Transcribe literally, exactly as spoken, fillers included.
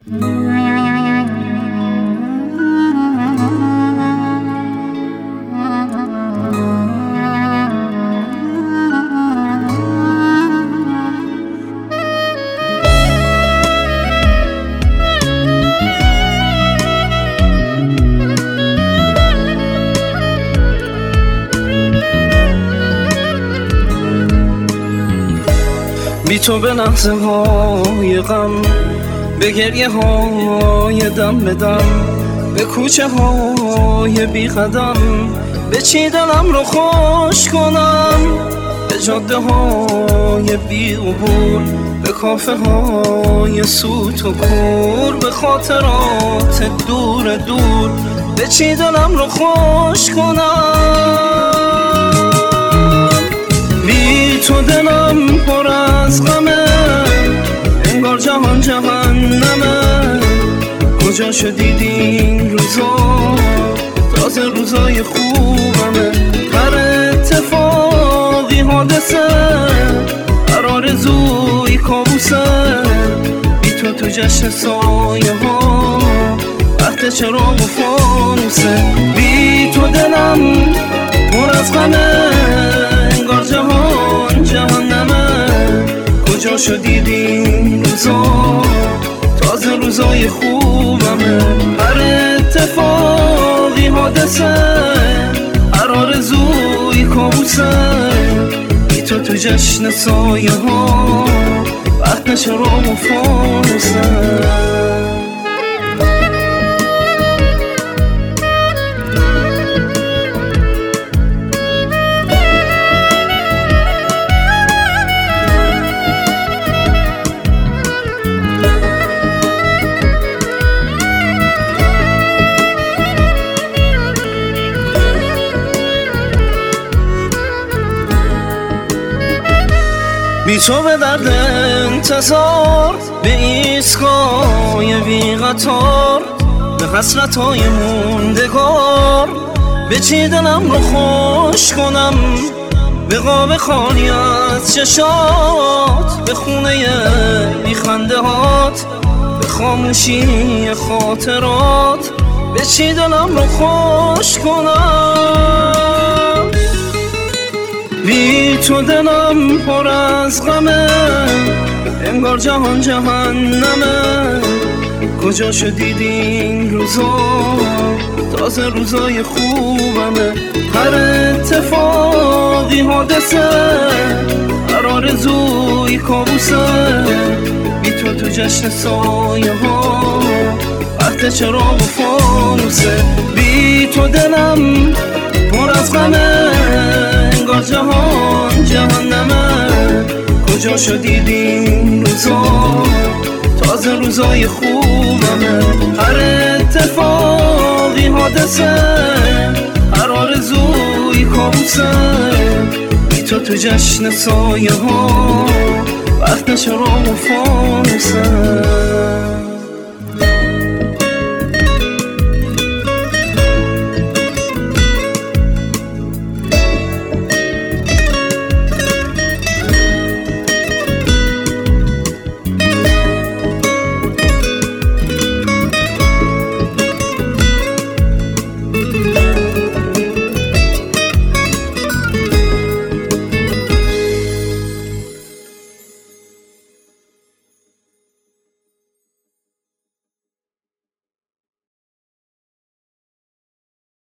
بی تو به لحظه های غم، به گریه های دم به دم، به کوچه های بی قدم، به چی دلم رو خوش کنم، به جاده های بی عبور، به کافه های سوت و کور، به خاطرات دور دور، به چی دلم رو خوش کنم. بی تو دلم پر از غمه، انگار جهان جهنمه. کجا شدید این روزا؟ تازه روزای خوبمه. هر اتفاقی حادثه، هر آرزوی کابوسه. بی تو تو جشن سایه ها، وقت چراغ و فانوسه. بی تو دلم پر از غمه، انگار جهان جهنمه. کجا شدید این روزا؟ تازه روزای خوبمه. هر اتفاقی حادثه، هر آرزوی کابوسه. بی تو تو جشن سایه ها، وقت چراغ و فانوسه. بی تو به درد انتظار، به ایستگاه بی قطار، به حسرت‌های موندگار، به چی دلم رو خوش کنم، به قاب خالی از چشات، به خونه بی خنده هات، به خاموشی خاطرات، به چی دلم رو خوش کنم. بی تو دلم پر از غمه، انگار جهان جهنمه. کجا شدید این روزا؟ تازه روزای خوبمه. هر اتفاقی حادثه، هر آرزوی کابوسه. بی تو تو جشن سایه ها، وقت چراغ و فانوسه. بی تو دلم پر از غمه، انگار جهان جهنمه. کجا شدید این روزا؟ تازه روزای خوبمه. هر اتفاقی حادثه، هر آرزوی کابوسه. بی تو تو جشن سایه ها، وقت چراغ و فانوسه.